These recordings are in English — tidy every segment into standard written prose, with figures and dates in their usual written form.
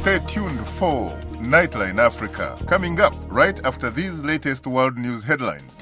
Stay tuned for Nightline Africa, coming up right after these latest world news headlines.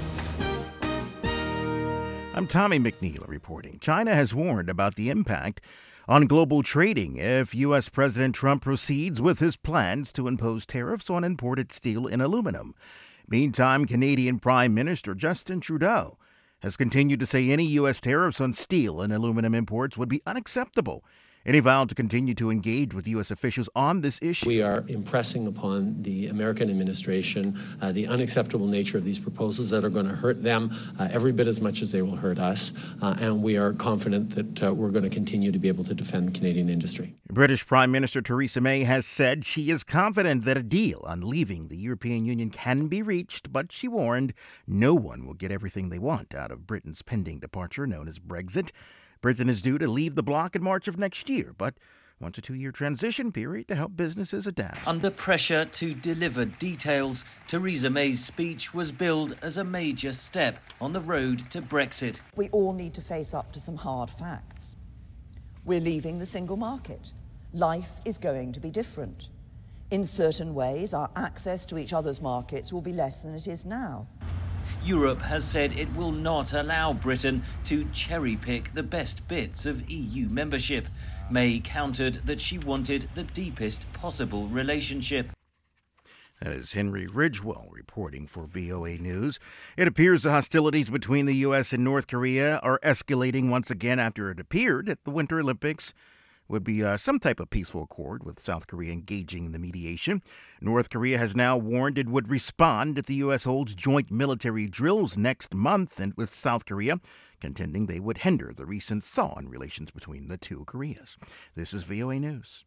I'm Tommy McNeil reporting. China has warned about the impact on global trading if U.S. President Trump proceeds with his plans to impose tariffs on imported steel and aluminum. Meantime, Canadian Prime Minister Justin Trudeau has continued to say any U.S. tariffs on steel and aluminum imports would be unacceptable. And he vowed to continue to engage with U.S. officials on this issue. We are impressing upon the American administration the unacceptable nature of these proposals that are going to hurt them every bit as much as they will hurt us. And we are confident that we're going to continue to be able to defend Canadian industry. British Prime Minister Theresa May has said she is confident that a deal on leaving the European Union can be reached, but she warned no one will get everything they want out of Britain's pending departure, known as Brexit. Britain is due to leave the bloc in March of next year, but wants a 2-year transition period to help businesses adapt. Under pressure to deliver details, Theresa May's speech was billed as a major step on the road to Brexit. We all need to face up to some hard facts. We're leaving the single market. Life is going to be different. In certain ways, our access to each other's markets will be less than it is now. Europe has said it will not allow Britain to cherry-pick the best bits of EU membership. May countered that she wanted the deepest possible relationship. That is Henry Ridgewell reporting for VOA News. It appears the hostilities between the U.S. and North Korea are escalating once again after it appeared at the Winter Olympics would be some type of peaceful accord with South Korea engaging in the mediation. North Korea has now warned it would respond if the U.S. holds joint military drills next month, and with South Korea contending they would hinder the recent thaw in relations between the two Koreas. This is VOA News.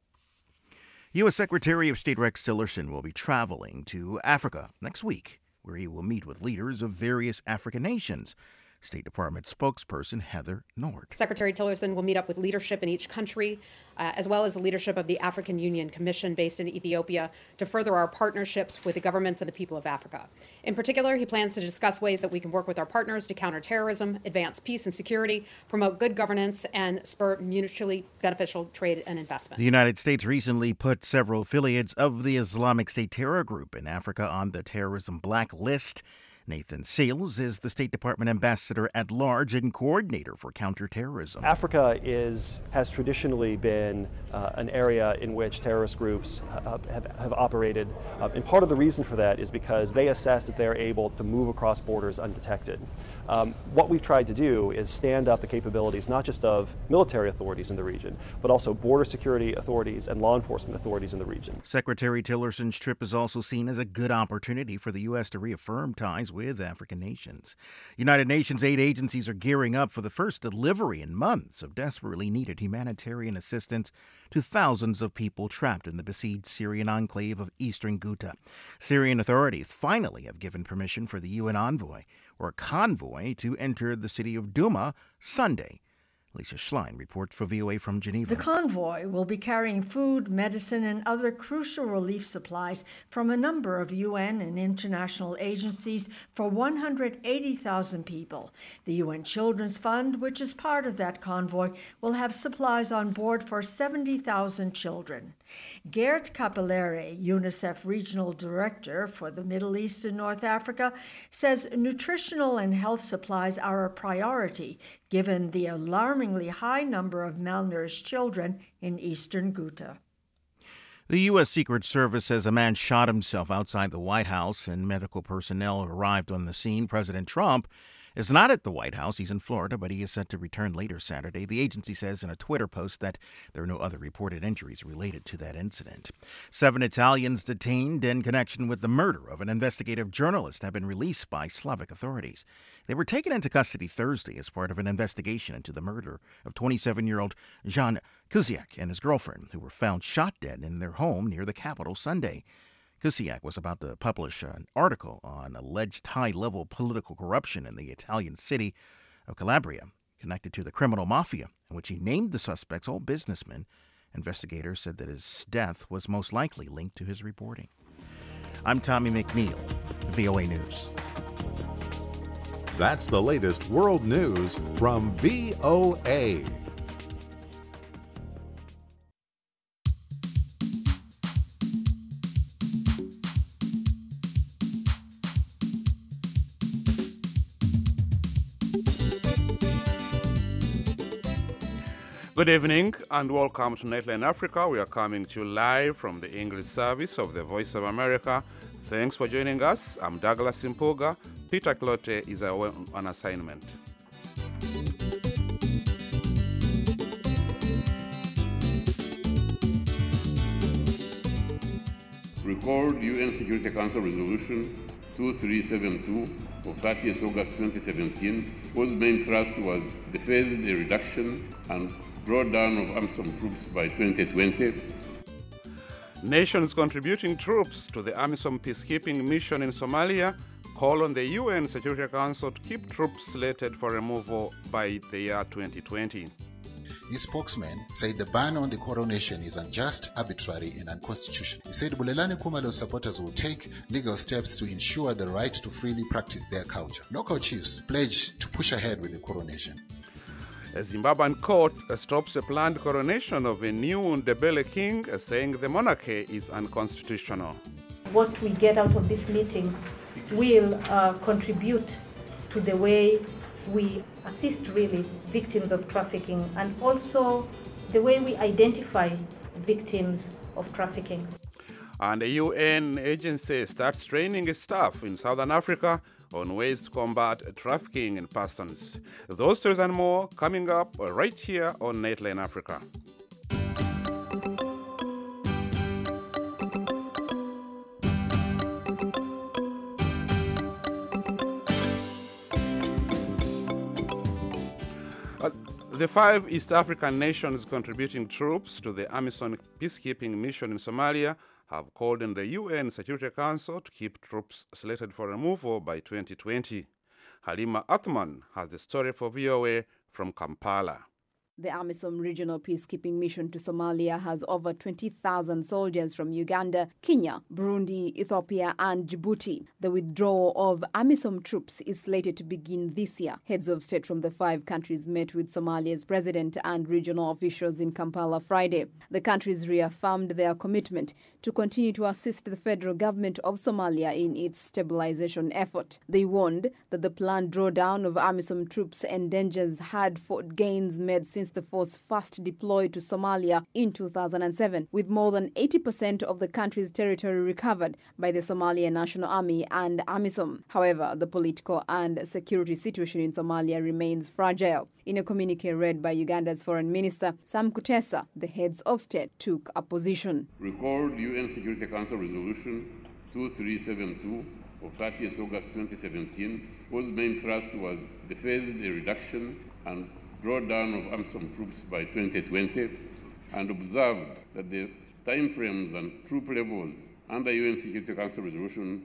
U.S. Secretary of State Rex Tillerson will be traveling to Africa next week, where he will meet with leaders of various African nations. State Department spokesperson Heather Nord. Secretary Tillerson will meet up with leadership in each country, as well as the leadership of the African Union Commission based in Ethiopia, to further our partnerships with the governments and the people of Africa. In particular, he plans to discuss ways that we can work with our partners to counter terrorism, advance peace and security, promote good governance, and spur mutually beneficial trade and investment. The United States recently put several affiliates of the Islamic State terror group in Africa on the terrorism blacklist. Nathan Sales is the State Department ambassador at large and coordinator for counterterrorism. Africa has traditionally been an area in which terrorist groups have operated. And part of the reason for that is because they assess that they're able to move across borders undetected. What we've tried to do is stand up the capabilities not just of military authorities in the region, but also border security authorities and law enforcement authorities in the region. Secretary Tillerson's trip is also seen as a good opportunity for the U.S. to reaffirm ties with African nations. United Nations aid agencies are gearing up for the first delivery in months of desperately needed humanitarian assistance to thousands of people trapped in the besieged Syrian enclave of eastern Ghouta. Syrian authorities finally have given permission for the UN envoy, or convoy, to enter the city of Douma Sunday. Lisa Schlein reports for VOA from Geneva. The convoy will be carrying food, medicine, and other crucial relief supplies from a number of UN and international agencies for 180,000 people. The UN Children's Fund, which is part of that convoy, will have supplies on board for 70,000 children. Gert Capillere, UNICEF Regional Director for the Middle East and North Africa, says nutritional and health supplies are a priority given the alarmingly high number of malnourished children in eastern Ghouta. The U.S. Secret Service says a man shot himself outside the White House and medical personnel arrived on the scene. President Trump is not at the White House. He's in Florida, but he is set to return later Saturday. The agency says in a Twitter post that there are no other reported injuries related to that incident. 7 Italians detained in connection with the murder of an investigative journalist have been released by Slovak authorities. They were taken into custody Thursday as part of an investigation into the murder of 27-year-old Jan Kuciak and his girlfriend, who were found shot dead in their home near the Capitol Sunday. Kuciak was about to publish an article on alleged high-level political corruption in the Italian city of Calabria, connected to the criminal mafia, in which he named the suspects all businessmen. Investigators said that his death was most likely linked to his reporting. I'm Tommy McNeil, VOA News. That's the latest world news from VOA. Good evening and welcome to Nightline Africa. We are coming to you live from the English service of the Voice of America. Thanks for joining us. I'm Douglas Impuga. Peter Clote is on assignment. Record UN Security Council Resolution 2372 of 30th August 2017, whose main thrust was the phased reduction and drawdown of AMISOM troops by 2020. Nations contributing troops to the AMISOM peacekeeping mission in Somalia call on the UN Security Council to keep troops slated for removal by the year 2020. The spokesman said the ban on the coronation is unjust, arbitrary, and unconstitutional. He said Bulelani Kumalo's supporters will take legal steps to ensure the right to freely practice their culture. Local chiefs pledged to push ahead with the coronation. A Zimbabwean court stops a planned coronation of a new Ndebele king, saying the monarchy is unconstitutional. What we get out of this meeting will contribute to the way we assist really victims of trafficking and also the way we identify victims of trafficking. And a UN agency starts training its staff in Southern Africa on ways to combat trafficking in persons. Those stories and more coming up right here on Nightline Africa. The 5 East African nations contributing troops to the AMISOM peacekeeping mission in Somalia have called on the UN Security Council to keep troops slated for removal by 2020. Halima Athman has the story for VOA from Kampala. The AMISOM regional peacekeeping mission to Somalia has over 20,000 soldiers from Uganda, Kenya, Burundi, Ethiopia and Djibouti. The withdrawal of AMISOM troops is slated to begin this year. Heads of state from the 5 countries met with Somalia's president and regional officials in Kampala Friday. The countries reaffirmed their commitment to continue to assist the federal government of Somalia in its stabilization effort. They warned that the planned drawdown of AMISOM troops endangers hard-fought gains made since the force first deployed to Somalia in 2007, with more than 80% of the country's territory recovered by the Somalian National Army and AMISOM. However, the political and security situation in Somalia remains fragile. In a communique read by Uganda's Foreign Minister, Sam Kutesa, the heads of state took a position. Record UN Security Council Resolution 2372 of 30th August 2017, whose main thrust was the phased reduction and drawdown of AMISOM troops by 2020, and observed that the timeframes and troop levels under UN Security Council Resolution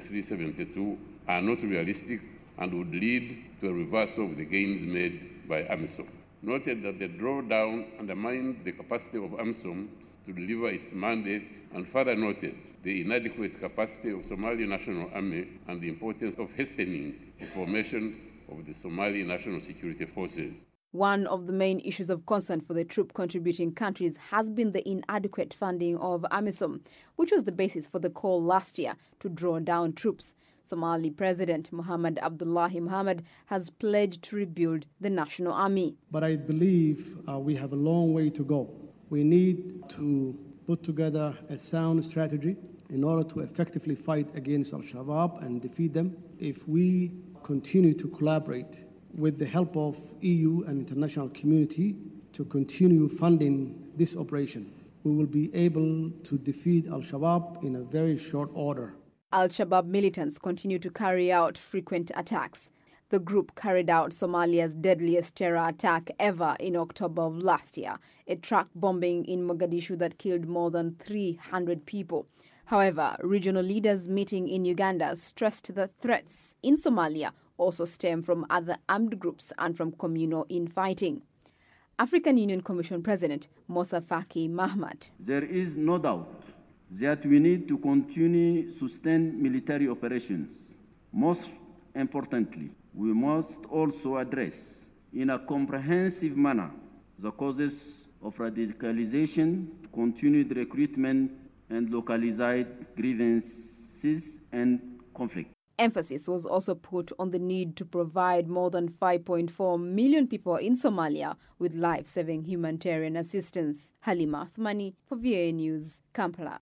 2372 are not realistic and would lead to a reversal of the gains made by AMISOM. Noted that the drawdown undermined the capacity of AMISOM to deliver its mandate, and further noted the inadequate capacity of Somali National Army and the importance of hastening the formation of the Somali National Security Forces. One of the main issues of concern for the troop-contributing countries has been the inadequate funding of AMISOM, which was the basis for the call last year to draw down troops. Somali President Mohamed Abdullahi Mohamed has pledged to rebuild the national army. But I believe we have a long way to go. We need to put together a sound strategy in order to effectively fight against Al-Shabaab and defeat them. If we continue to collaborate with the help of EU and international community to continue funding this operation, we will be able to defeat Al-Shabaab in a very short order. Al-Shabaab militants continue to carry out frequent attacks. The group carried out Somalia's deadliest terror attack ever in October of last year, a truck bombing in Mogadishu that killed more than 300 people. However, regional leaders meeting in Uganda stressed that threats in Somalia also stem from other armed groups and from communal infighting. African Union Commission President Moussa Faki Mahamat. There is no doubt that we need to continue sustained military operations. Most importantly, we must also address in a comprehensive manner the causes of radicalization, continued recruitment, and localized grievances and conflict. Emphasis was also put on the need to provide more than 5.4 million people in Somalia with life-saving humanitarian assistance. Halima Athmani for VOA News, Kampala.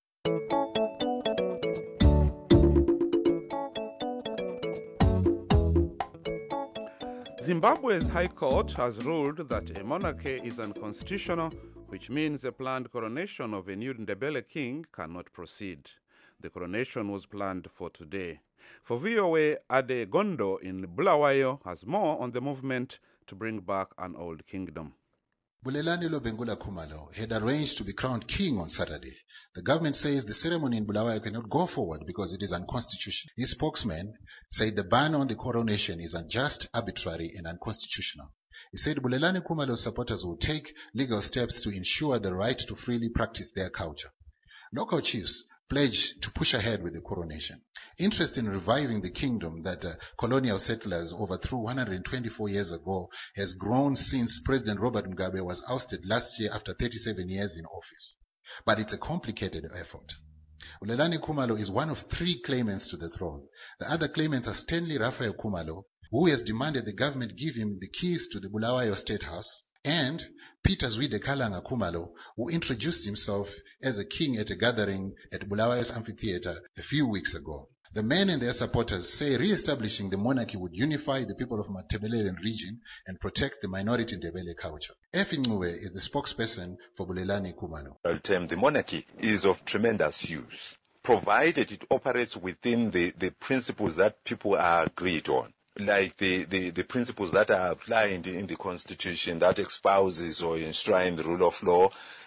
Zimbabwe's High Court has ruled that a monarchy is unconstitutional, which means a planned coronation of a new Ndebele king cannot proceed. The coronation was planned for today. For VOA, Ade Gondo in Bulawayo has more on the movement to bring back an old kingdom. Bulelani Lobengula Khumalo had arranged to be crowned king on Saturday. The government says the ceremony in Bulawayo cannot go forward because it is unconstitutional. His spokesman said the ban on the coronation is unjust, arbitrary, and unconstitutional. He said Bulelani Khumalo's supporters will take legal steps to ensure the right to freely practice their culture. Local chiefs pledged to push ahead with the coronation. Interest in reviving the kingdom that colonial settlers overthrew 124 years ago has grown since President Robert Mugabe was ousted last year after 37 years in office. But it's a complicated effort. Bulelani Khumalo is one of 3 claimants to the throne. The other claimants are Stanley Raphael Khumalo, who has demanded the government give him the keys to the Bulawayo State House, and Peter Zwide Kalanga Khumalo, who introduced himself as a king at a gathering at Bulawayo's amphitheater a few weeks ago. The men and their supporters say re-establishing the monarchy would unify the people of the Matabeleland region and protect the minority Ndebele culture. Effie Ngwe is the spokesperson for Bulelani Khumalo. The monarchy is of tremendous use, provided it operates within the principles that people are agreed on, like the principles that are outlined in the Constitution that espouses or enshrine the rule of law,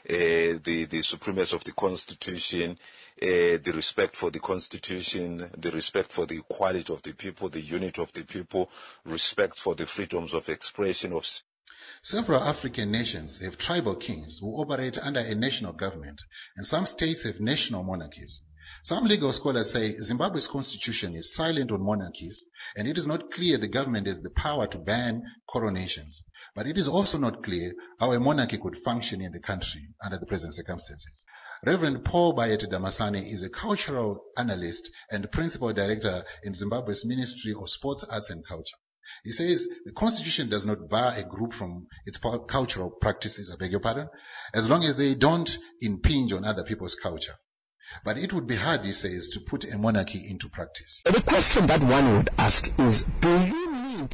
the supremacy of the Constitution, the respect for the Constitution, the respect for the equality of the people, the unity of the people, respect for the freedoms of expression of. Several African nations have tribal kings who operate under a national government, and some states have national monarchies. Some legal scholars say Zimbabwe's constitution is silent on monarchies, and it is not clear the government has the power to ban coronations. But it is also not clear how a monarchy could function in the country under the present circumstances. Reverend Paul Bayete Damasani is a cultural analyst and principal director in Zimbabwe's Ministry of Sports, Arts and Culture. He says the constitution does not bar a group from its cultural practices, I beg your pardon, as long as they don't impinge on other people's culture. But it would be hard, he says, to put a monarchy into practice. The question that one would ask is, do you need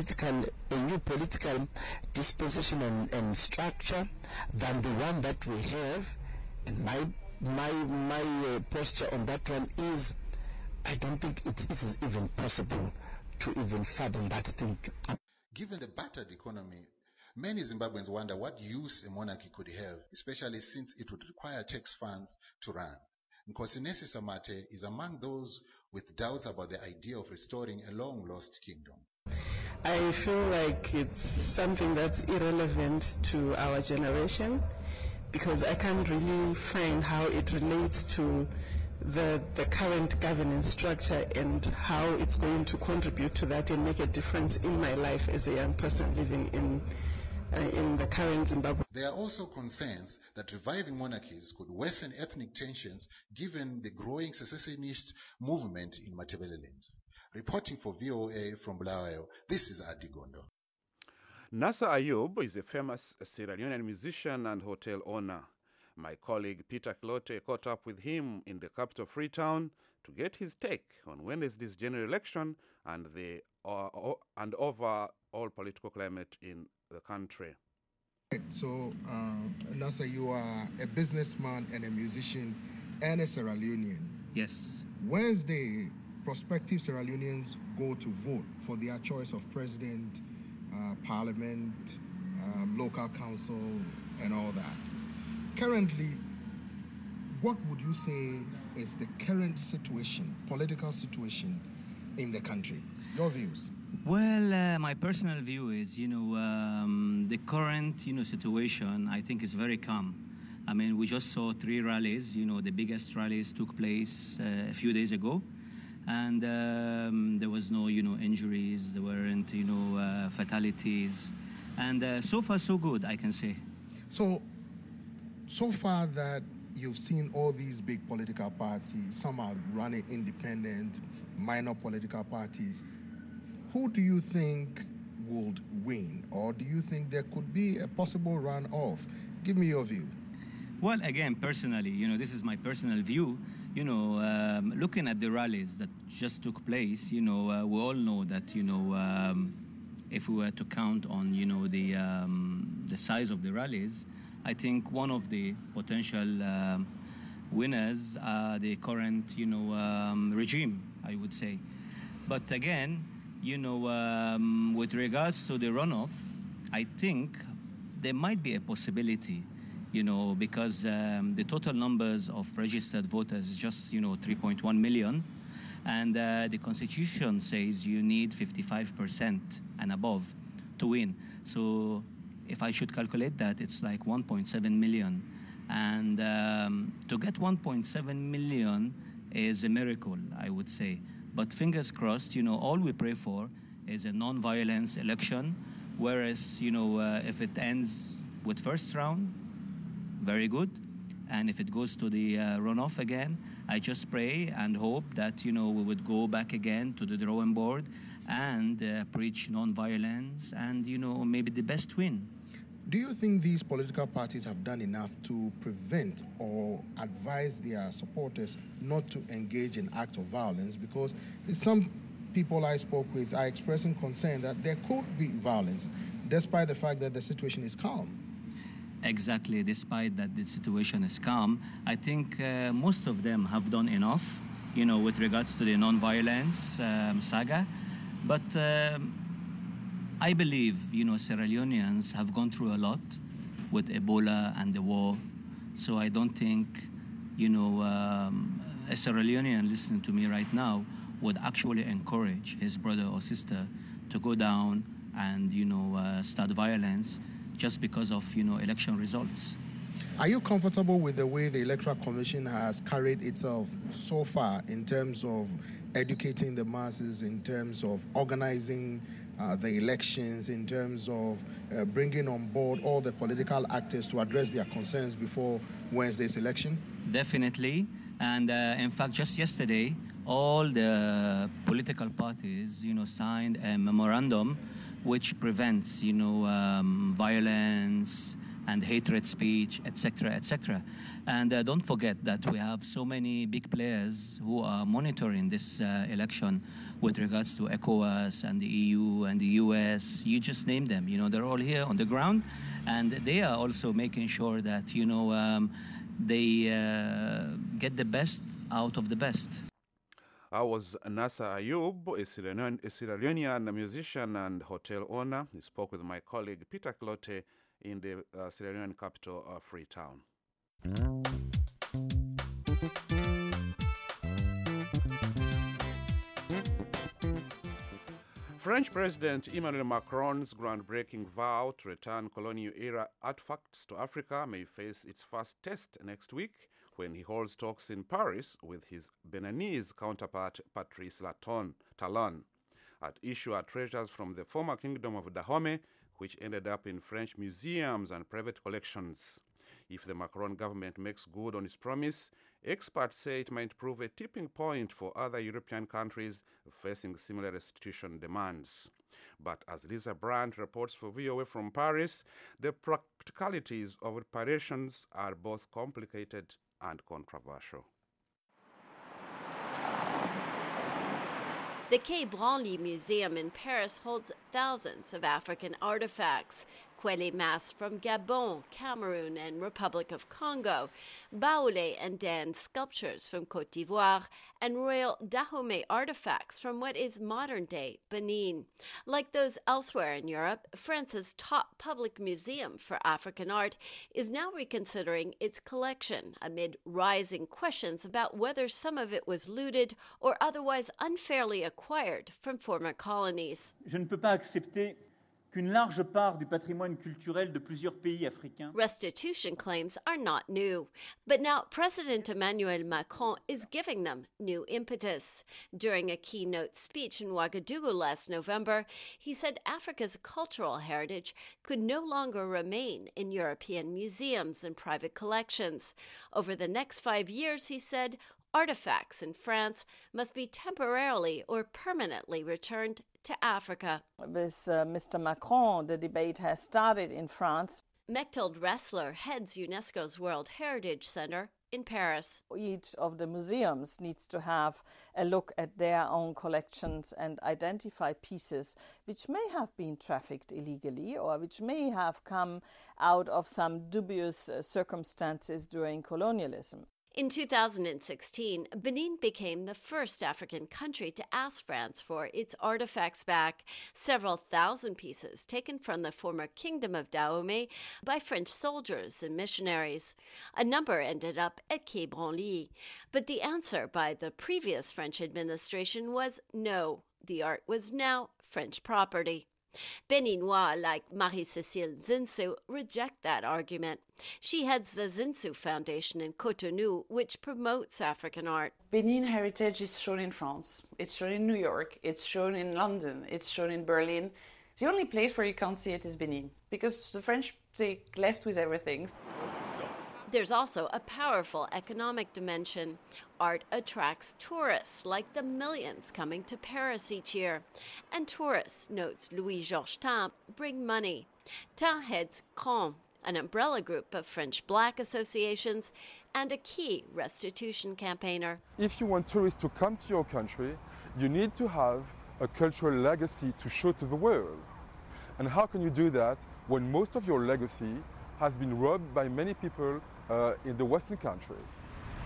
a new political disposition and structure than the one that we have? And my posture on that one is, I don't think it is even possible to even fathom that thing. Given the battered economy, many Zimbabweans wonder what use a monarchy could have, especially since it would require tax funds to run. Nkosinesi Samate is among those with doubts about the idea of restoring a long-lost kingdom. I feel like it's something that's irrelevant to our generation, because I can't really find how it relates to the current governance structure and how it's going to contribute to that and make a difference in my life as a young person living in the current Zimbabwe. There are also concerns that reviving monarchies could worsen ethnic tensions given the growing secessionist movement in Matabeleland. Reporting for VOA from Bulawayo, this is Adi Gondo. Nasser Ayub is a famous Sierra Leonean musician and hotel owner. My colleague Peter Kilote caught up with him in the capital Freetown to get his take on Wednesday's general election and the overall political climate in the country. So, Nasser, you are a businessman and a musician and a Sierra Leonean. Yes. Wednesday, prospective Sierra Leoneans go to vote for their choice of president, parliament, local council, and all that. Currently, what would you say is the current situation, political situation in the country? Your views? Well, my personal view is, the current, situation, I think is very calm. I mean, we just saw 3 rallies, the biggest rallies took place a few days ago. And there was no, injuries, there weren't, fatalities. And so far, so good, I can say. So far that you've seen all these big political parties. Some are running independent, minor political parties. Who do you think would win? Or do you think there could be a possible runoff? Give me your view. Well, again, personally, this is my personal view. Looking at the rallies that just took place, we all know that, if we were to count on, the size of the rallies, I think one of the potential winners are the current, regime, I would say. But again, with regards to the runoff, I think there might be a possibility, because the total numbers of registered voters is just, 3.1 million. And the Constitution says you need 55% and above to win. So if I should calculate that, it's like 1.7 million. And to get 1.7 million is a miracle, I would say. But fingers crossed, all we pray for is a non-violence election. Whereas, if it ends with first round, very good. And if it goes to the runoff again, I just pray and hope that, we would go back again to the drawing board and preach non-violence and, maybe the best win. Do you think these political parties have done enough to prevent or advise their supporters not to engage in acts of violence? Because some people I spoke with are expressing concern that there could be violence, despite the fact that the situation is calm. Exactly, despite that the situation is calm, I think most of them have done enough, with regards to the non-violence saga. But I believe, Sierra Leoneans have gone through a lot with Ebola and the war. So I don't think, a Sierra Leonean listening to me right now would actually encourage his brother or sister to go down and, start violence just because of, election results. Are you comfortable with the way the Electoral Commission has carried itself so far in terms of educating the masses, in terms of organizing the elections, in terms of bringing on board all the political actors to address their concerns before Wednesday's election? Definitely. And in fact, just yesterday, all the political parties, signed a memorandum which prevents, violence and hatred speech, etc., etc. And don't forget that we have so many big players who are monitoring this election with regards to ECOWAS and the EU and the US. You just name them. They're all here on the ground, and they are also making sure that, they get the best out of the best. I was Nasser Ayub, a Sierra Leonean musician and hotel owner. He spoke with my colleague Peter Clote in the Sierra Leonean capital of Freetown. French President Emmanuel Macron's groundbreaking vow to return colonial-era artifacts to Africa may face its first test next week when he holds talks in Paris with his Beninese counterpart Patrice Talon. At issue are treasures from the former Kingdom of Dahomey, which ended up in French museums and private collections. If the Macron government makes good on its promise, experts say it might prove a tipping point for other European countries facing similar restitution demands. But as Lisa Brandt reports for VOA from Paris, the practicalities of reparations are both complicated and controversial. The Quai Branly Museum in Paris holds thousands of African artifacts. Kwele masks from Gabon, Cameroon, and Republic of Congo, Baoulé and Dan sculptures from Côte d'Ivoire, and royal Dahomey artifacts from what is modern-day Benin. Like those elsewhere in Europe, France's top public museum for African art is now reconsidering its collection amid rising questions about whether some of it was looted or otherwise unfairly acquired from former colonies. Je ne peux pas accepter qu'une large part du patrimoine culturel de plusieurs pays africains. Restitution claims are not new, but now President Emmanuel Macron is giving them new impetus. During a keynote speech in Ouagadougou last November, he said Africa's cultural heritage could no longer remain in European museums and private collections. Over the next 5 years, he said, artifacts in France must be temporarily or permanently returned to Africa. With Mr. Macron, the debate has started in France. Mechthild Ressler heads UNESCO's World Heritage Center in Paris. Each of the museums needs to have a look at their own collections and identify pieces which may have been trafficked illegally or which may have come out of some dubious circumstances during colonialism. In 2016, Benin became the first African country to ask France for its artifacts back, several thousand pieces taken from the former kingdom of Dahomey by French soldiers and missionaries. A number ended up at Quai Branly, but the answer by the previous French administration was no. The art was now French property. Beninois like Marie-Cécile Zinsou reject that argument. She heads the Zinsou Foundation in Cotonou, which promotes African art. Benin heritage is shown in France, it's shown in New York, it's shown in London, it's shown in Berlin. The only place where you can't see it is Benin, because the French, they left with everything. There's also a powerful economic dimension. Art attracts tourists, like the millions coming to Paris each year. And tourists, notes Louis-Georges Tan, bring money. Tan heads CRAN, an umbrella group of French black associations, and a key restitution campaigner. If you want tourists to come to your country, you need to have a cultural legacy to show to the world. And how can you do that when most of your legacy has been robbed by many people in the Western countries?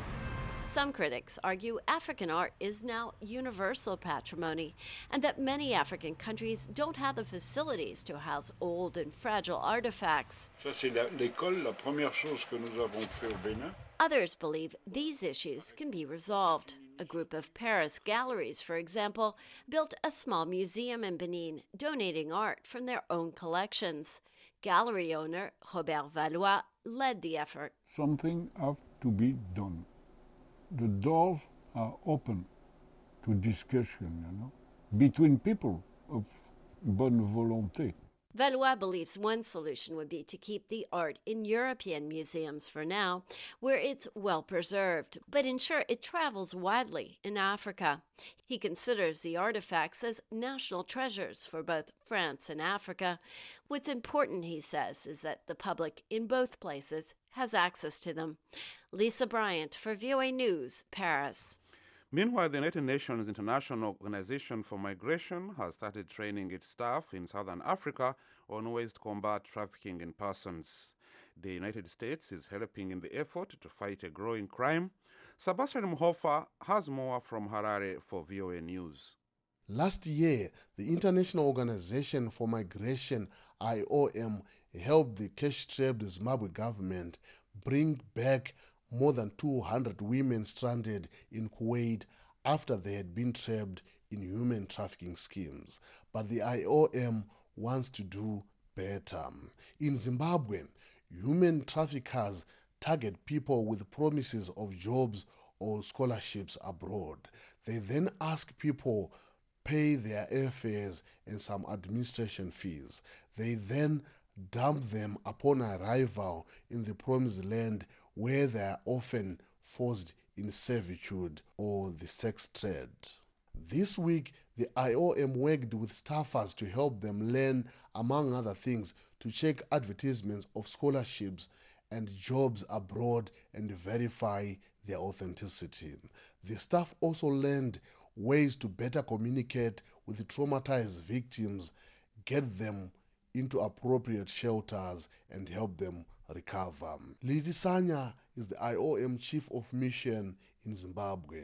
Some critics argue African art is now universal patrimony and that many African countries don't have the facilities to house old and fragile artifacts. Ça, c'est l'école, la première chose que nous avons fait au Bénin. Others believe these issues can be resolved. A group of Paris galleries, for example, built a small museum in Benin, donating art from their own collections. Gallery owner Robert Valois led the effort. Something has to be done. The doors are open to discussion, between people of bonne volonté. Valois believes one solution would be to keep the art in European museums for now, where it's well preserved, but ensure it travels widely in Africa. He considers the artifacts as national treasures for both France and Africa. What's important, he says, is that the public in both places has access to them. Lisa Bryant for VOA News, Paris. Meanwhile, the United Nations International Organization for Migration has started training its staff in Southern Africa on ways to combat trafficking in persons. The United States is helping in the effort to fight a growing crime. Sebastian Mhofa has more from Harare for VOA News. Last year, the International Organization for Migration, IOM, helped the cash-strapped Zimbabwe government bring back more than 200 women stranded in Kuwait after they had been trapped in human trafficking schemes. But the IOM wants to do better. In Zimbabwe, human traffickers target people with promises of jobs or scholarships abroad. They then ask people pay their airfares and some administration fees. They then dump them upon arrival in the promised land, where they are often forced in servitude or the sex trade. This week, the IOM worked with staffers to help them learn, among other things, to check advertisements of scholarships and jobs abroad and verify their authenticity. The staff also learned ways to better communicate with traumatized victims, get them into appropriate shelters, and help them recover. Lidi Sanya is the IOM Chief of Mission in Zimbabwe.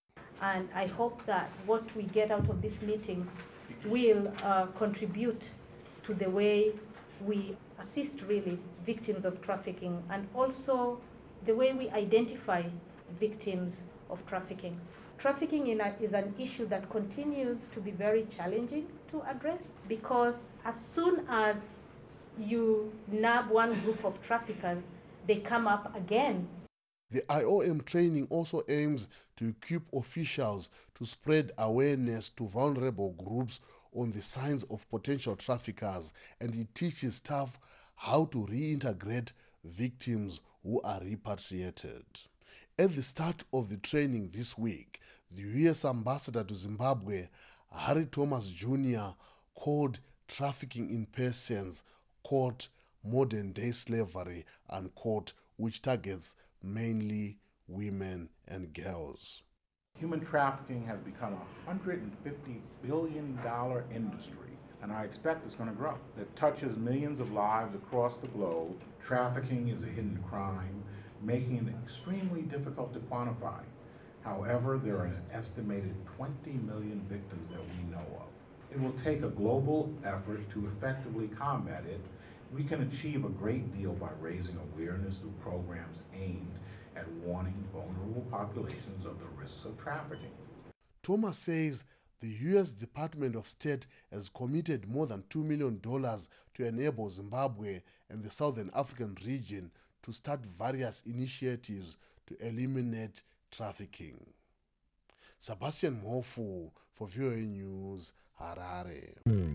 And I hope that what we get out of this meeting will contribute to the way we assist really victims of trafficking, and also the way we identify victims of trafficking. Trafficking is an issue that continues to be very challenging to address, because as soon as you nab one group of traffickers, they come up again. The IOM training also aims to equip officials to spread awareness to vulnerable groups on the signs of potential traffickers, and it teaches staff how to reintegrate victims who are repatriated. At the start of the training this week, the U.S. Ambassador to Zimbabwe, Harry Thomas Jr., called trafficking in persons, quote, modern-day slavery, unquote, which targets mainly women and girls. Human trafficking has become a $150 billion industry, and I expect it's going to grow. It touches millions of lives across the globe. Trafficking is a hidden crime, making it extremely difficult to quantify. However, there are an estimated 20 million victims that we know of. It will take a global effort to effectively combat it. We can achieve a great deal by raising awareness through programs aimed at warning vulnerable populations of the risks of trafficking. Thomas says the U.S. Department of State has committed more than $2 million to enable Zimbabwe and the Southern African region to start various initiatives to eliminate trafficking. Sebastian Mofu for VOA News, Harare.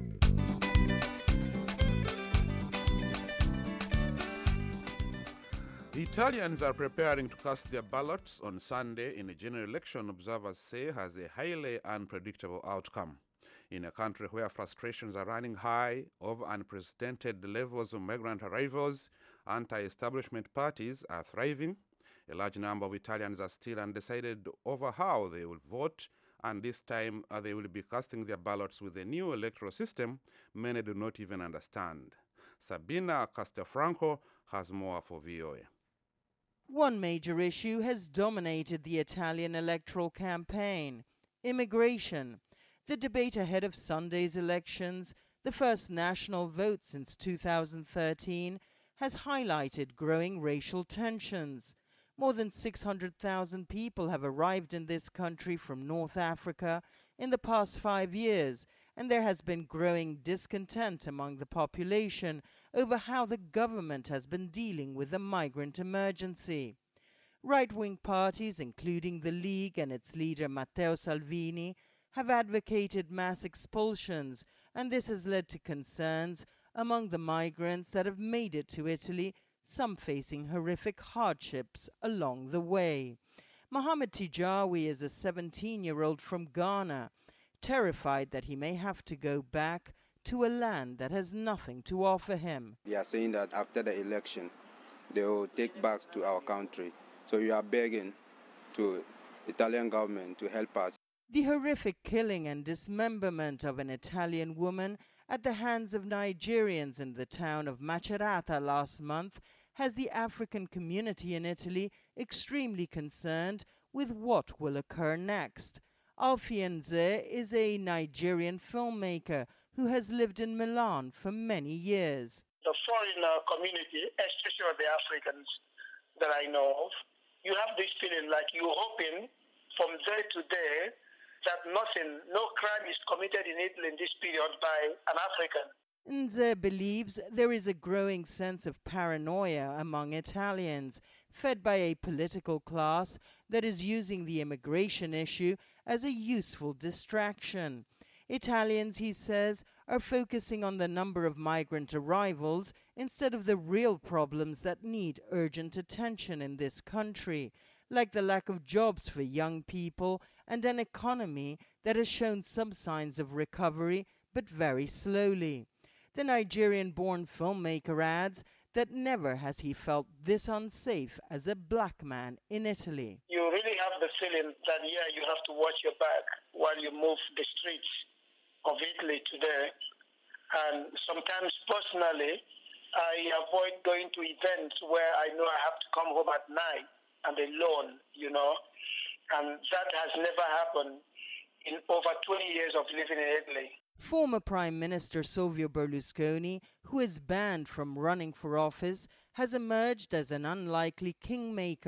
The Italians are preparing to cast their ballots on Sunday in a general election observers say has a highly unpredictable outcome. In a country where frustrations are running high over unprecedented levels of migrant arrivals, anti-establishment parties are thriving. A large number of Italians are still undecided over how they will vote, and this time they will be casting their ballots with a new electoral system many do not even understand. Sabina Castelfranco has more for VOA. One major issue has dominated the Italian electoral campaign: immigration. The debate ahead of Sunday's elections, the first national vote since 2013, has highlighted growing racial tensions. More than 600,000 people have arrived in this country from North Africa in the past 5 years, and there has been growing discontent among the population over how the government has been dealing with the migrant emergency. Right-wing parties, including the League and its leader Matteo Salvini, have advocated mass expulsions, and this has led to concerns among the migrants that have made it to Italy, some facing horrific hardships along the way. Mohamed Tijawi is a 17-year-old from Ghana, terrified that he may have to go back to a land that has nothing to offer him. They are saying that after the election, they will take back to our country. So we are begging to the Italian government to help us. The horrific killing and dismemberment of an Italian woman at the hands of Nigerians in the town of Macerata last month has the African community in Italy extremely concerned with what will occur next. Alfian Nze is a Nigerian filmmaker who has lived in Milan for many years. The foreign community, especially the Africans that I know of, you have this feeling like you're hoping from day to day that no crime is committed in Italy in this period by an African. Nze believes there is a growing sense of paranoia among Italians, fed by a political class that is using the immigration issue as a useful distraction. Italians, he says, are focusing on the number of migrant arrivals instead of the real problems that need urgent attention in this country, like the lack of jobs for young people and an economy that has shown some signs of recovery, but very slowly. The Nigerian-born filmmaker adds that never has he felt this unsafe as a black man in Italy. You really have the feeling that, you have to watch your back while you move the streets of Italy today. And sometimes, personally, I avoid going to events where I know I have to come home at night and alone, and that has never happened in over 20 years of living in Italy. Former Prime Minister Silvio Berlusconi, who is banned from running for office, has emerged as an unlikely kingmaker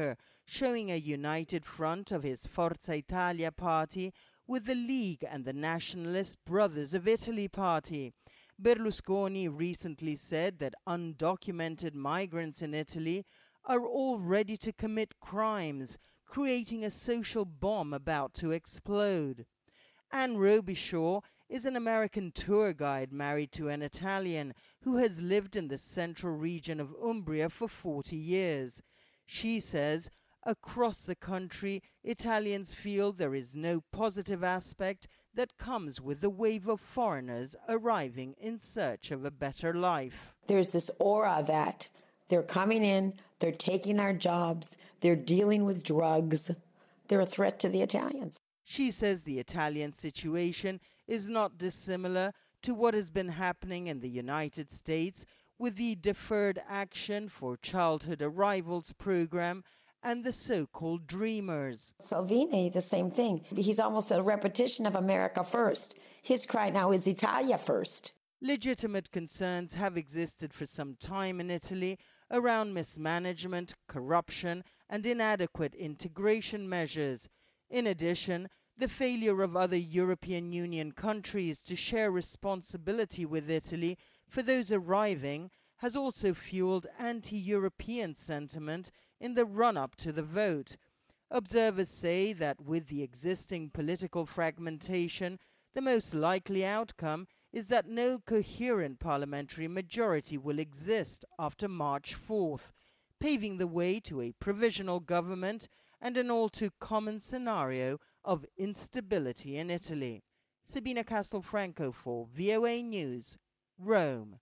showing a united front of his Forza Italia party with the League and the Nationalist Brothers of Italy party. Berlusconi recently said that undocumented migrants in Italy are all ready to commit crimes, creating a social bomb about to explode. Anne Robichaud is an American tour guide married to an Italian who has lived in the central region of Umbria for 40 years. She says, across the country, Italians feel there is no positive aspect that comes with the wave of foreigners arriving in search of a better life. There's this aura that they're coming in, they're taking our jobs, they're dealing with drugs, they're a threat to the Italians. She says the Italian situation is not dissimilar to what has been happening in the United States with the Deferred Action for Childhood Arrivals program and the so-called Dreamers. Salvini, the same thing. He's almost a repetition of America first. His cry now is Italia first. Legitimate concerns have existed for some time in Italy around mismanagement, corruption, and inadequate integration measures. In addition, the failure of other European Union countries to share responsibility with Italy for those arriving has also fueled anti-European sentiment in the run-up to the vote. Observers say that with the existing political fragmentation, the most likely outcome is that no coherent parliamentary majority will exist after March 4th, paving the way to a provisional government and an all-too-common scenario of instability in Italy. Sabina Castelfranco for VOA News, Rome.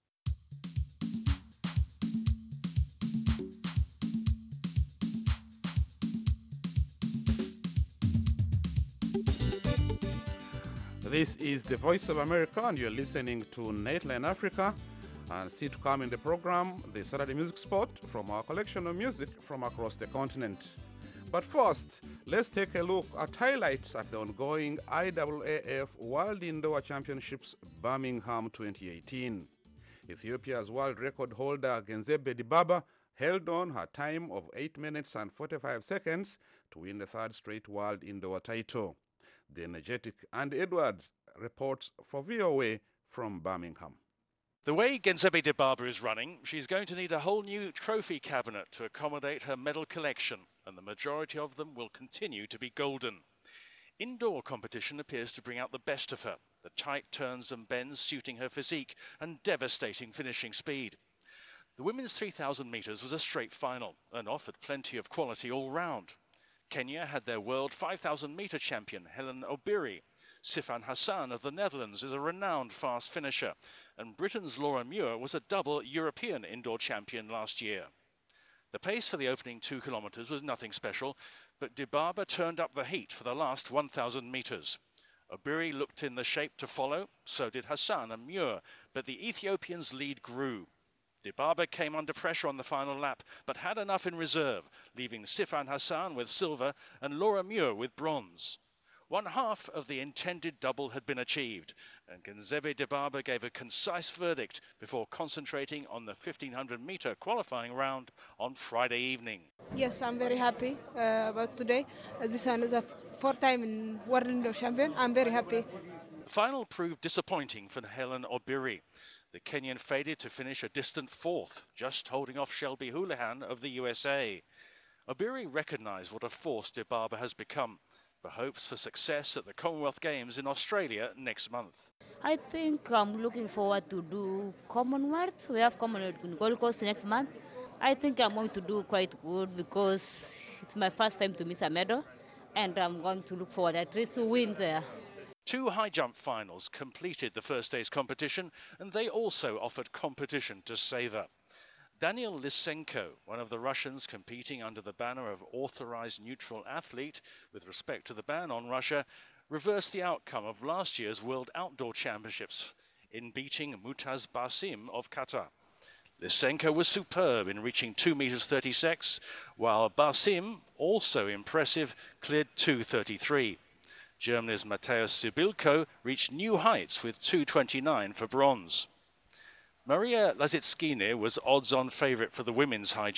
This is the Voice of America, and you're listening to Nightline Africa. And still to come in the program, the Saturday Music Spot from our collection of music from across the continent. But first, let's take a look at highlights at the ongoing IAAF World Indoor Championships Birmingham 2018. Ethiopia's world record holder Genzebe Dibaba held on her time of 8 minutes and 45 seconds to win the third straight world indoor title. The energetic Andy Edwards reports for VOA from Birmingham. The way Genzebe Dibaba is running, she's going to need a whole new trophy cabinet to accommodate her medal collection, and the majority of them will continue to be golden. Indoor competition appears to bring out the best of her, the tight turns and bends suiting her physique and devastating finishing speed. The women's 3,000 metres was a straight final and offered plenty of quality all round. Kenya had their world 5,000 metre champion Helen Obiri. Sifan Hassan of the Netherlands is a renowned fast finisher, and Britain's Laura Muir was a double European indoor champion last year. The pace for the opening 2 kilometres was nothing special, but Dibaba turned up the heat for the last 1,000 metres. Obiri looked in the shape to follow, so did Hassan and Muir, but the Ethiopians' lead grew. Dibaba came under pressure on the final lap, but had enough in reserve, leaving Sifan Hassan with silver and Laura Muir with bronze. One half of the intended double had been achieved, and Genzebe Dibaba gave a concise verdict before concentrating on the 1,500-metre qualifying round on Friday evening. Yes, I'm very happy about today. This one is a 4-time in World Indoor Champion. I'm very happy. The final proved disappointing for Helen Obiri. The Kenyan faded to finish a distant 4th, just holding off Shelby Houlihan of the USA. Obiri recognised what a force Dibaba has become, but hopes for success at the Commonwealth Games in Australia next month. I think I'm looking forward to do Commonwealth. We have Commonwealth in Gold Coast next month. I think I'm going to do quite good because it's my first time to miss a medal, and I'm going to look forward at least to win there. 2 high jump finals completed the first day's competition, and they also offered competition to savour. Daniel Lysenko, one of the Russians competing under the banner of authorised neutral athlete with respect to the ban on Russia, reversed the outcome of last year's World Outdoor Championships in beating Mutaz Basim of Qatar. Lysenko was superb in reaching 2 meters 36, while Basim, also impressive, cleared 2:33. Germany's Mateusz Sibilko reached new heights with 2:29 for bronze. Maria Lazitskine was odds-on favourite for the women's high jump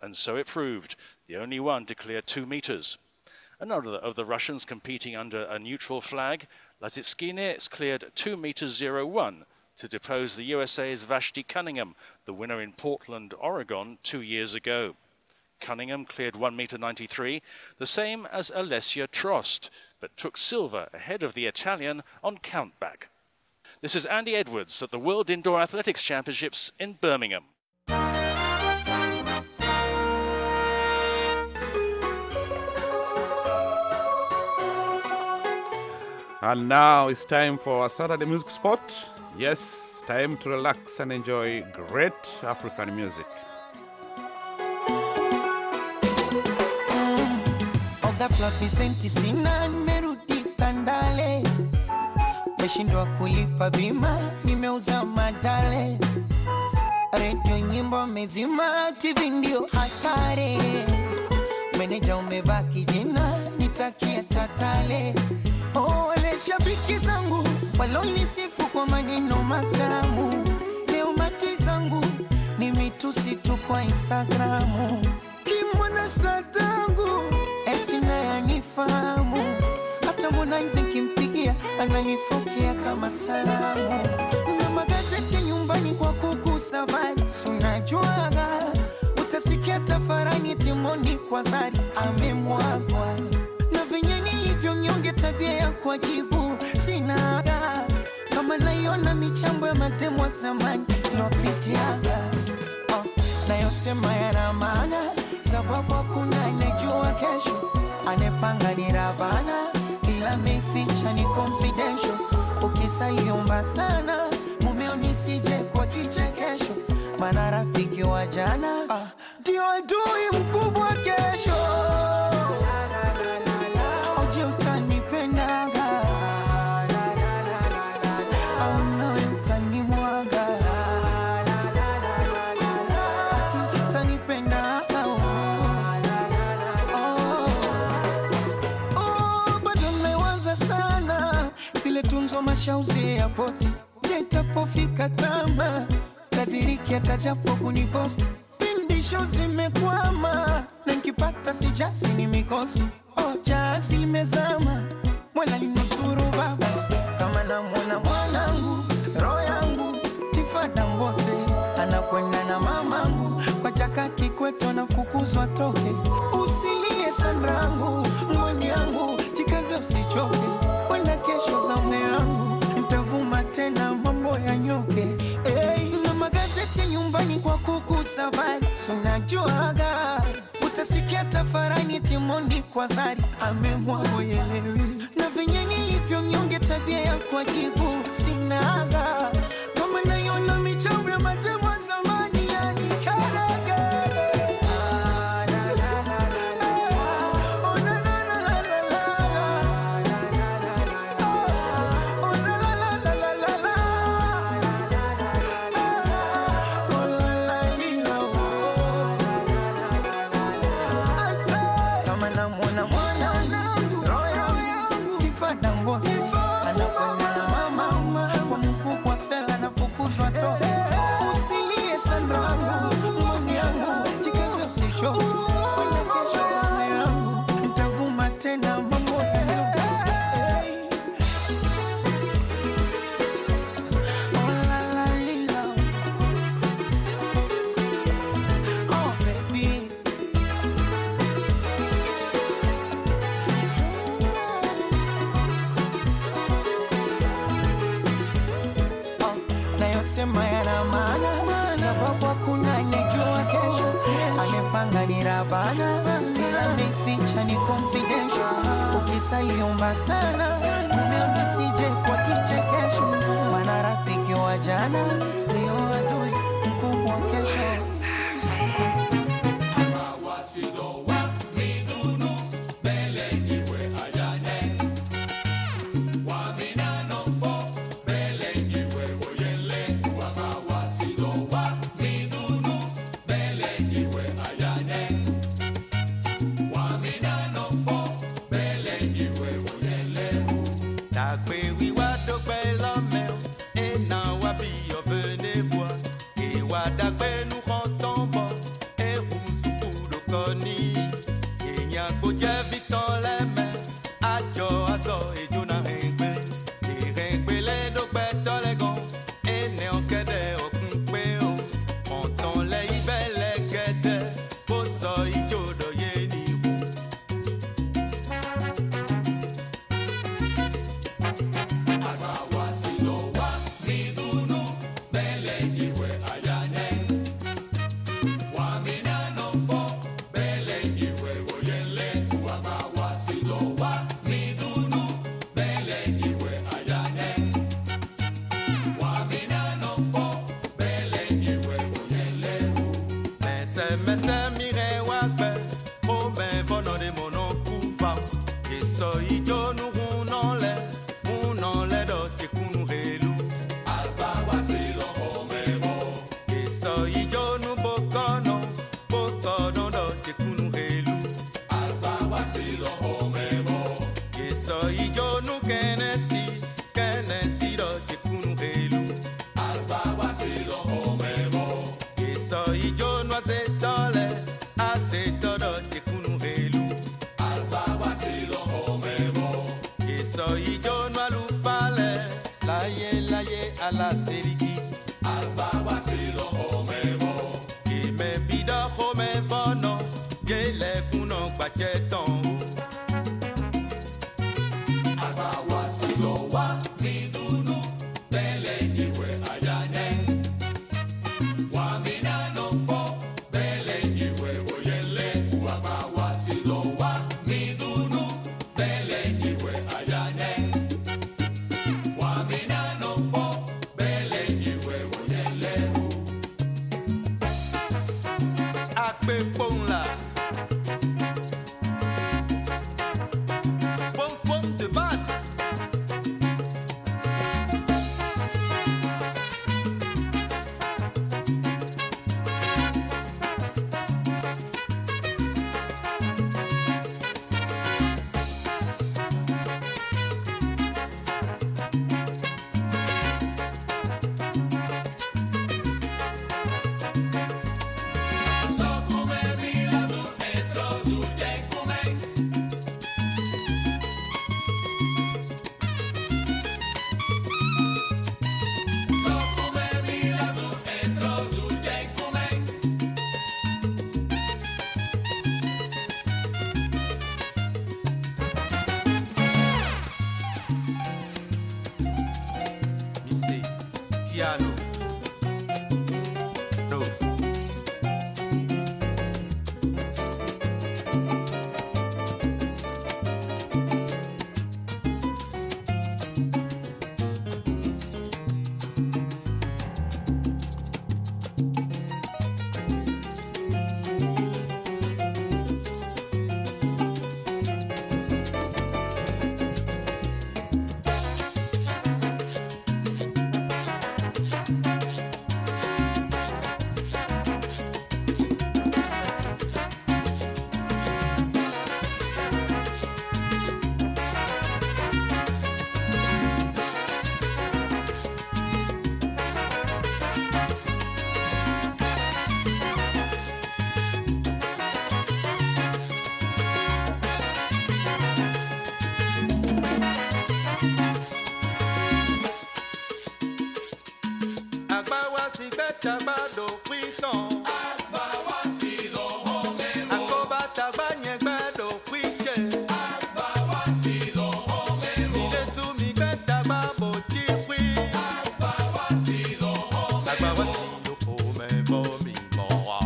and so it proved, the only one to clear 2 meters. Another of the Russians competing under a neutral flag, Lazitskine, cleared 2 meters 01 to depose the USA's Vashti Cunningham, the winner in Portland, Oregon 2 years ago. Cunningham cleared 1 meter 93, the same as Alessia Trost, but took silver ahead of the Italian on countback. This is Andy Edwards at the World Indoor Athletics Championships in Birmingham. And now it's time for a Saturday music spot. Yes, time to relax and enjoy great African music. Ghafla Vicenti sina, nimerudi Tandale, meshindwa kulipa bima, nimeuza madale, radio nyimbo mezima, TV ndio hatari, meneja umebaki jina, nitakia tatale. Oh, wale shabiki zangu walonisifu kwa maneno matamu, leo mati zangu ni mitusi tu kwa Instagramu. Kimwana statangu eti naye anifahamu, hata Harmonize nikimpigia ananifokea kama salamu. Na magazeti nyumbani kwa kugusa bali unajuaga, utasikia tafarani Timondi kwa Zari amemwagwa. Na venye nilivyo mnyonge tabia ya kujibu sinaga, kama naiona michambo ya matemo wa zamani lopitiaga. Nayosema yana maana, sababu hakuna anejua kesho, anepanga ni Rabana, ila meficha ni confidential. Ukisaliomba sana, mumeo nisije kwa kichekesho, maana rafiki wa jana ndio adui mkubwa kesho. Oje utanipendaga, au nawe utanimwaga, tunzo mashauzi ya poti, jetapofika tama kadiriki atajapo kuniposti, pindisho zimekwama na nikipata sijasi ni mikosi. Jazi limezama, mwana linusuru baba, kama na mwanangu, roho yangu tifada ngote, anakwenda na mamangu kwa Jaka Kikwete na fukuzwa toke. Usilie sanrangu, mwani yangu jikaze usichoke, wenda kesho za mwe yangu nitavuma tena mambo ya nyoke. Na magazeti nyumbani kwa kugusa bali unajuaga, utasikia tafarani Timondi kwa Zari amemwagwa yelewi. Na venye nilivyo mnyonge tabia ya kujibu sinaga, kama naiona michambo ya matemo wa zamani yani karaga. Usilie sanrangu, mwani yangu jikaze usichoke, wala kesho zame yangu nitavuma tena mambo ya nyoke. Oh la la lila, oh baby, nayosema yana maana, sababu hakuna anejua kesho, anepanga ni Rabana, ila meficha ni confidential. Ukisaliomba sana, mumeo nisije kwa kichekesho, maana rafiki wa jana ndio adui mkubwa kesho. Dagbe Eso ijo nu hunole do tekunu helu. Alba wasilo homemo. Eso ijo nu bokono do tekunu helu. Alba wasilo homemo. Eso ijo nu kenesi do tekunu helu. Alba wasilo homemo. Eso ijo nu aseto do tekunu helu. Alba wasilo homemo. Eso ijo nu alufale laye ala seriki. Alba wasilo homemo. Ime bida home vono gele kuno gbacheton. Alba wasilo wa midunu bele niwe ayane. Wa minano po bele niwe oyele. Alba wasilo wa midunu bele niwe ayane. Wa minano po bele niwe oyele. Akpe ponla. Pom de base. Piano. No. Tagbado piton. Agbawa si lo homemo. Akoba tagbanye gbado piche. Agbawa si lo homemo. Ile sumi gbetagba bochi pi. Agbawa si lo homemo. Agbawa si lo homemo mi moa.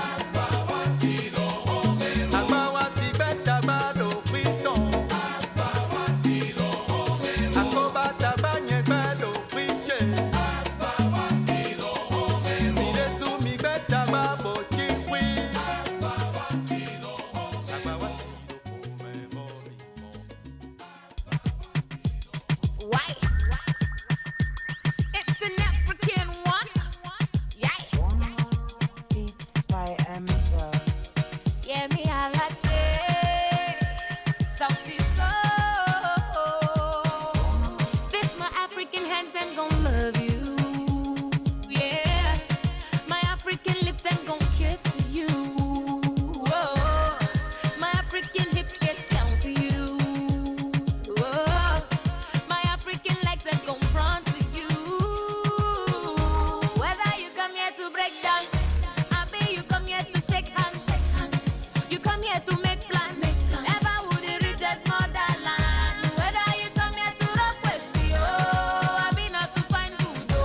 Agbawa si lo homemo. Agbawa si gbetagbado piton. Agbawa si lo homemo. Akoba tagbanye gbado piche. Motherland, whether you come here to rock West, I be not to find good.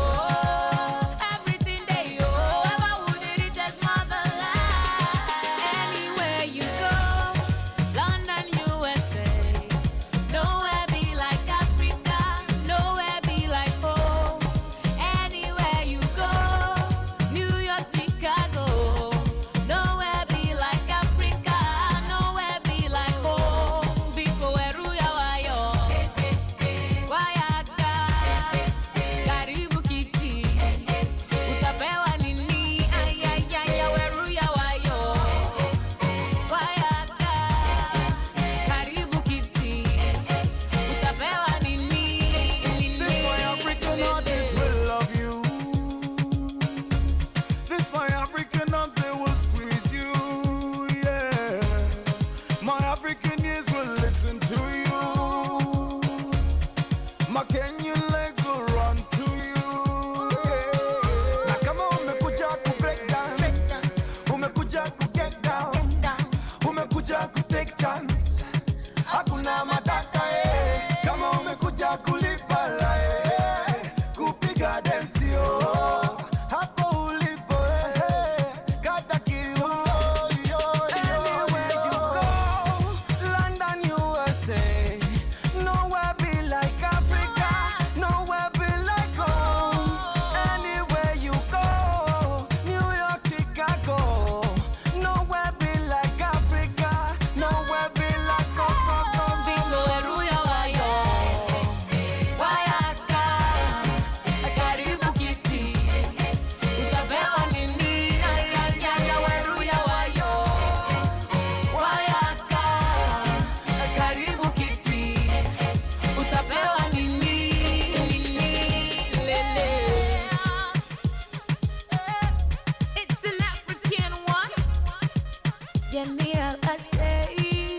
Kenyan legs will run to you. Na kama umekuja ku break dance, umekuja ku get down, umekuja ku take chance, hakuna matata kama umekuja kulipa la kupiga dance yo hapo ulipo kata kiuno yo. Anywhere you go, London, USA, nowhere be like Africa, nowhere be like home. Anywhere you go, New York, Chicago, nowhere be like Africa, nowhere be like home. Bingo eruya wayo, wayaka, karibu kiti, utapewa nini? Ya weruya wayo, wayaka, karibu kiti, utapewa nini? Lele. It's an African one. General Ate.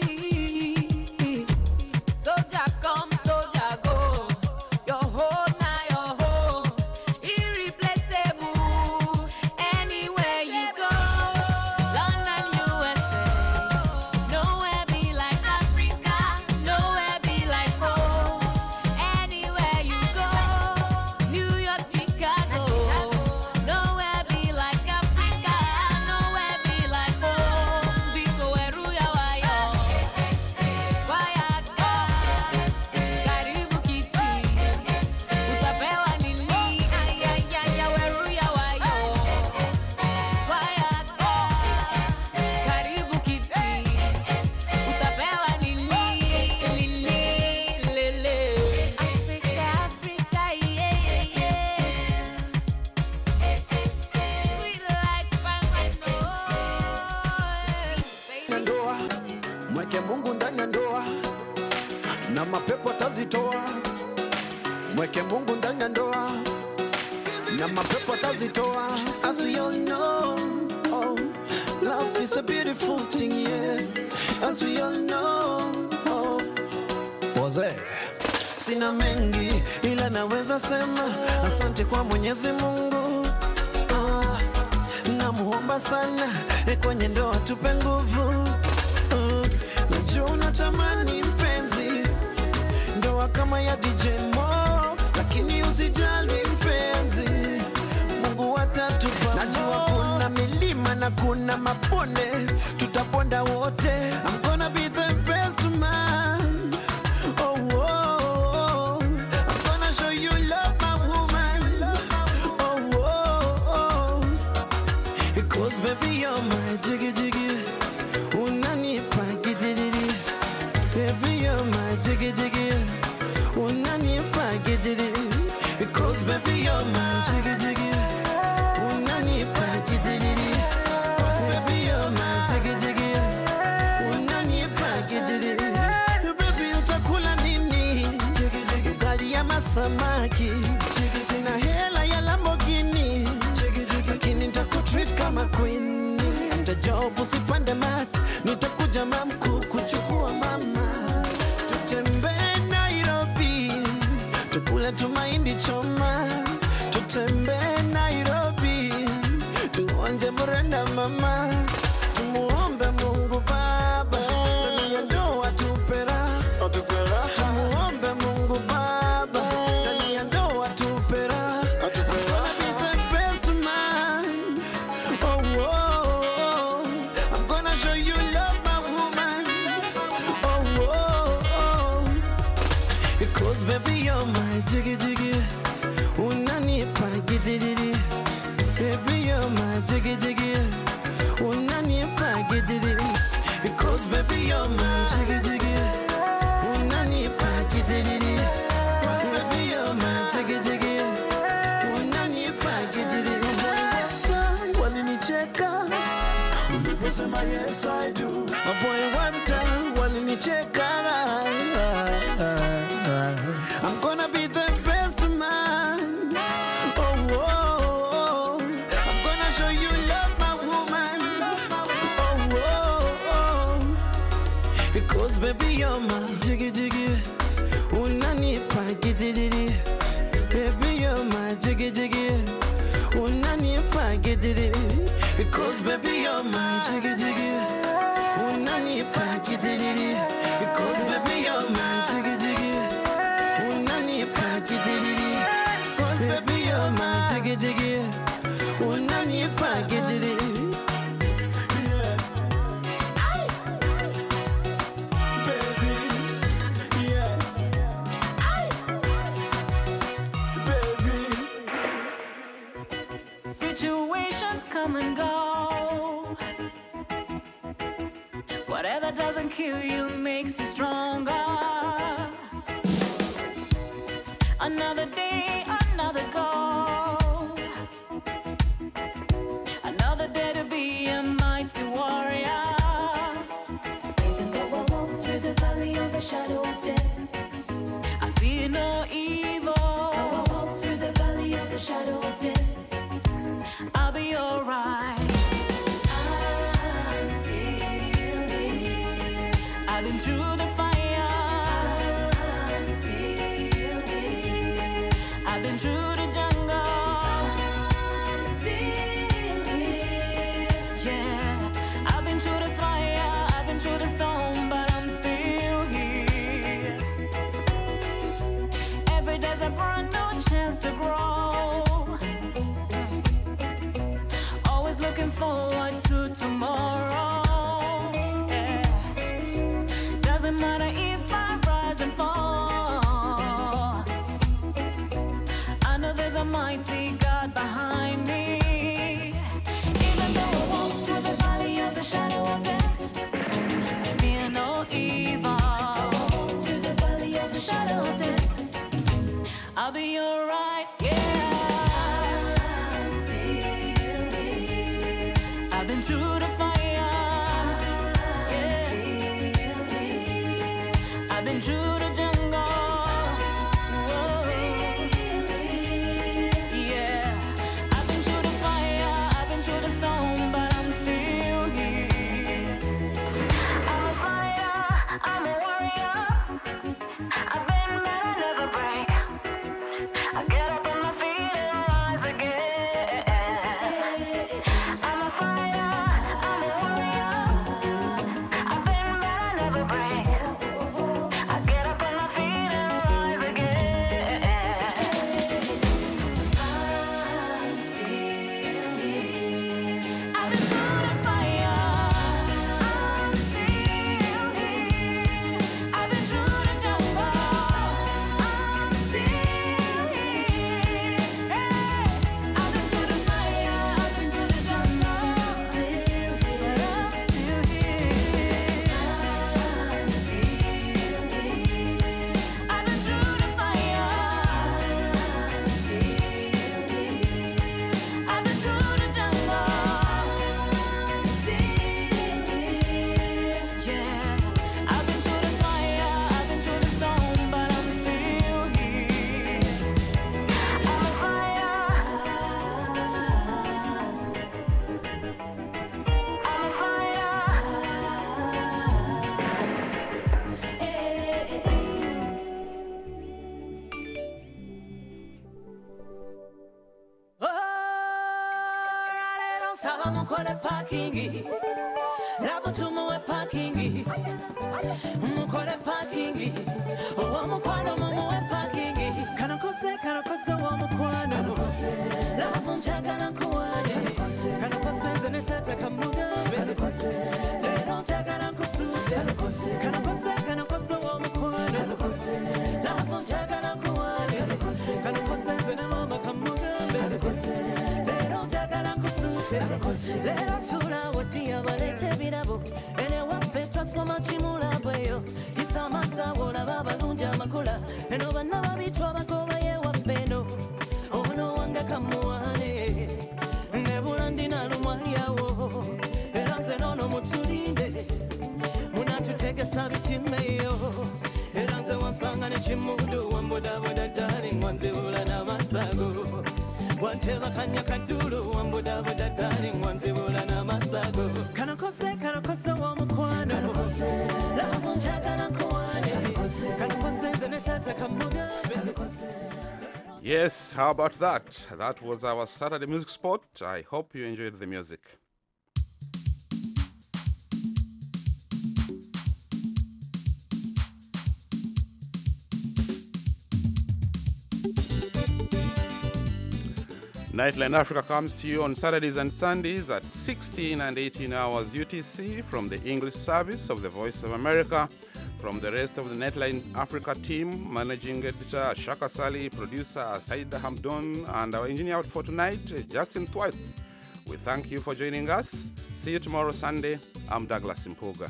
Soldier come, soldier go. Your home now, your home. Irreplaceable. Anywhere you go. London, USA. Nowhere be like Africa. Nowhere be like home. Anywhere you go. New York, Chicago. Nowhere be like Africa. Nowhere be like home. Bingo eruya wayo. Wayaka. Karibu kiti. Utapewa nini? Ya weruya wayo. Wayaka. Karibu kiti. Utapewa nini? Lele. Africa, Africa, yeah, yeah. Sweet like Fangano. Na ndoa mweke Mungu ndani ya ndoa na mapepo atazitoa. Mweke Mungu ndani ya ndoa na mapepo atazitoa. As we all know, oh, love is a beautiful thing, yeah. As we all know, oh, Mose. Sina mengi ila naweza sema asante kwa Mwenyezi Mungu. Namuomba sana kwenye ndoa tupe nguvu. Najua unatamani mpenzi ndoa kama ya DJ Mo, lakini usijali mpenzi, Mungu atatupa. Najua kuna milima na kuna mabonde, tutaponda wote. I'm gonna be the best man. Oh, oh, oh. I'm gonna show you love, my woman. Oh, oh, oh. Because baby you're my jiggy jiggy. Unanipa gidiri. Baby you're my jiggy jiggy. Unanipa gidiri. Because baby you're my jiggy jiggy. Unanipa gidiri. Baby you're my jiggy jiggy. Unanipa gidiri. Baby utakula nini? Ugali ya masamaki. Sina hela ya Lamborghini, lakini nitakutreat kama queen. Nitajob usipande mat, nitakuja mamku kuchukua mama. Tutembee Nairobi, tukule tumaindi choma. Tutembee Nairobi, tuonje mrenda mama. Tumuombe Mungu Baba, ndani ya ndoa tupera. Tumuombe Mungu Baba, ndani ya ndoa tupera. I'm gonna be the best man. Oh, oh, oh. I'm gonna show you love, my woman. Oh, oh, oh. Because baby you're my jiggy jiggy. Unanipa gidiri. Baby you're my jiggy jiggy. Unanipa gidiri. Because baby you're my jiggy jiggy. Unanipa gidiri. Baby you're my jiggy jiggy. Unanipa gidiri. Walinicheka uliposema yes I do. My boy one time walinicheka. I'm gonna be the best man. Oh, oh, oh. I'm gonna show you love, my woman. Oh, oh, oh. Because baby you're my jiggy jiggy. Unanipa gidiri. jiggy jiggy. Unanipa jidiri. Because baby you're my jiggy jiggy. Unanipa jidiri. Because baby you're my jiggy jiggy. Unanipa jidiri. Situations come and go. Whatever doesn't kill you makes you stronger. Another day, another goal. Another day to be a mighty warrior. Even though I walk through the valley of the shadow of death, I fear no evil. Though I walk through the valley of the shadow of death, I'll be alright. I'm still here. I've been through the fire. I'm still here. I've been through the jungle. I'm still here. Yeah, I've been through the fire. I've been through the storm, but I'm still here. Every day's a brand new chance to grow. Looking forward to tomorrow. Yeah. Doesn't matter if I rise and fall. I know there's a mighty God behind me. Even though I walk through the valley of the shadow of death, I fear no evil. I walk through the valley of the shadow of death, I'll be alright. Yeah. I've been through the fire, yeah. I've been through the jungle, oh. Yeah. I've been through the fire, I've been through the storm, but I'm still here. I'm a fighter, I'm a warrior. I've been mad, I never break. I get up on my feet and rise again. I'm a fighter. Saba mukole parking, lavo tumuwe parking, mukole parking, owa mukwano mumuwe parking, kana kose wa mukwano, lavo njagala nkuwane, kana kose nze ne tata kamugambe, lero njagala nkusute, kana kose wa mukwano, lavo njagala nkuwane, kana kose nze ne mama kamugambe, lero njagala nkusute. Lero tula wadiya balete birabo ene waffe twasoma kimulabweyo isa amasawo olaba abalungi amakula eno banna babitwa bagobaye waffeno ono wange kamuwane nebula ndina lumwalyawo era nze noono mutulinde munatutegesa bitimeyo era nze wansanga ne kimundu wambodaboda darling wanzibula n'amasago wanteba kanya kadulu wambodaboda darling wanzibula n'amasago kana kose wa mukwano lavo njagala nkuwane kana kose nze ne tata kamugambe. Yes, how about that? That was our Saturday music spot. I hope you enjoyed the music. Nightline Africa comes to you on Saturdays and Sundays at 16 and 18 hours UTC from the English service of the Voice of America. From the rest of the Nightline Africa team, managing editor Shaka Sali, producer Saida Hamdon, and our engineer for tonight, Justin Thwait. We thank you for joining us. See you tomorrow Sunday. I'm Douglas Mpuga.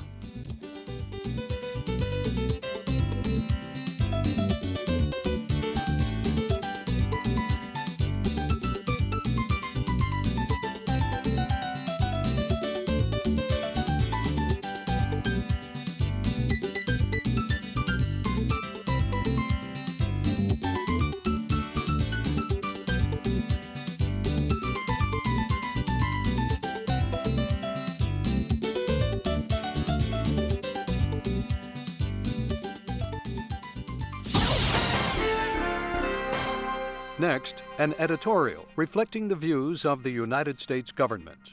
Next, an editorial reflecting the views of the United States government.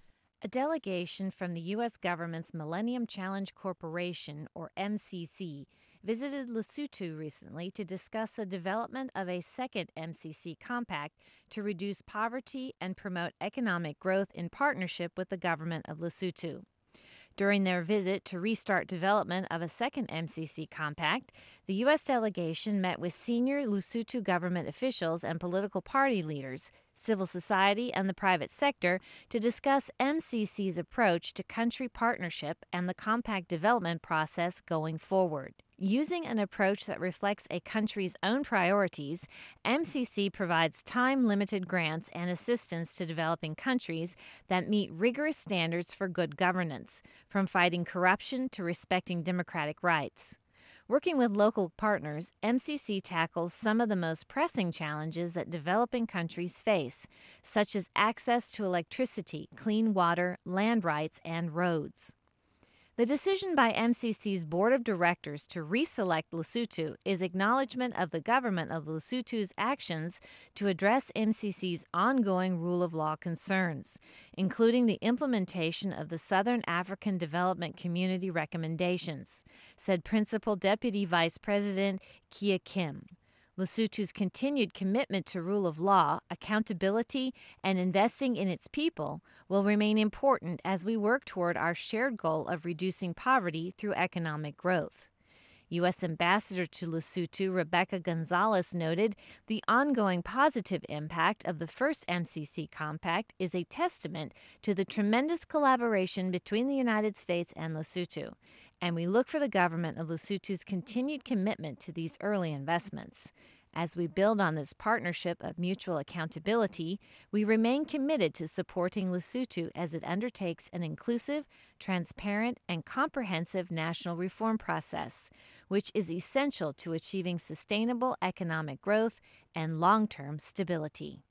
A delegation from the U.S. government's Millennium Challenge Corporation, or MCC, visited Lesotho recently to discuss the development of a second MCC compact to reduce poverty and promote economic growth in partnership with the government of Lesotho. During their visit to restart development of a second MCC compact, the U.S. delegation met with senior Lesotho government officials and political party leaders, civil society, and the private sector to discuss MCC's approach to country partnership and the compact development process going forward. Using an approach that reflects a country's own priorities, MCC provides time-limited grants and assistance to developing countries that meet rigorous standards for good governance, from fighting corruption to respecting democratic rights. Working with local partners, MCC tackles some of the most pressing challenges that developing countries face, such as access to electricity, clean water, land rights, and roads. The decision by MCC's board of directors to reselect Lesotho is acknowledgement of the government of Lesotho's actions to address MCC's ongoing rule of law concerns, including the implementation of the Southern African Development Community recommendations, said Principal Deputy Vice President Kia Kim. Lesotho's continued commitment to rule of law, accountability, and investing in its people will remain important as we work toward our shared goal of reducing poverty through economic growth. U.S. Ambassador to Lesotho Rebecca Gonzalez noted the ongoing positive impact of the first MCC compact is a testament to the tremendous collaboration between the United States and Lesotho, and we look for the government of Lesotho's continued commitment to these early investments. As we build on this partnership of mutual accountability, we remain committed to supporting Lesotho as it undertakes an inclusive, transparent, and comprehensive national reform process, which is essential to achieving sustainable economic growth and long-term stability.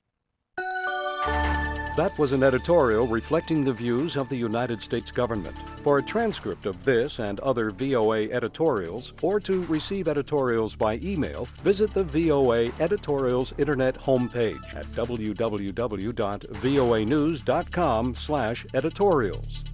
That was an editorial reflecting the views of the United States government. For a transcript of this and other VOA editorials, or to receive editorials by email, visit the VOA Editorials Internet homepage at www.voanews.com/editorials.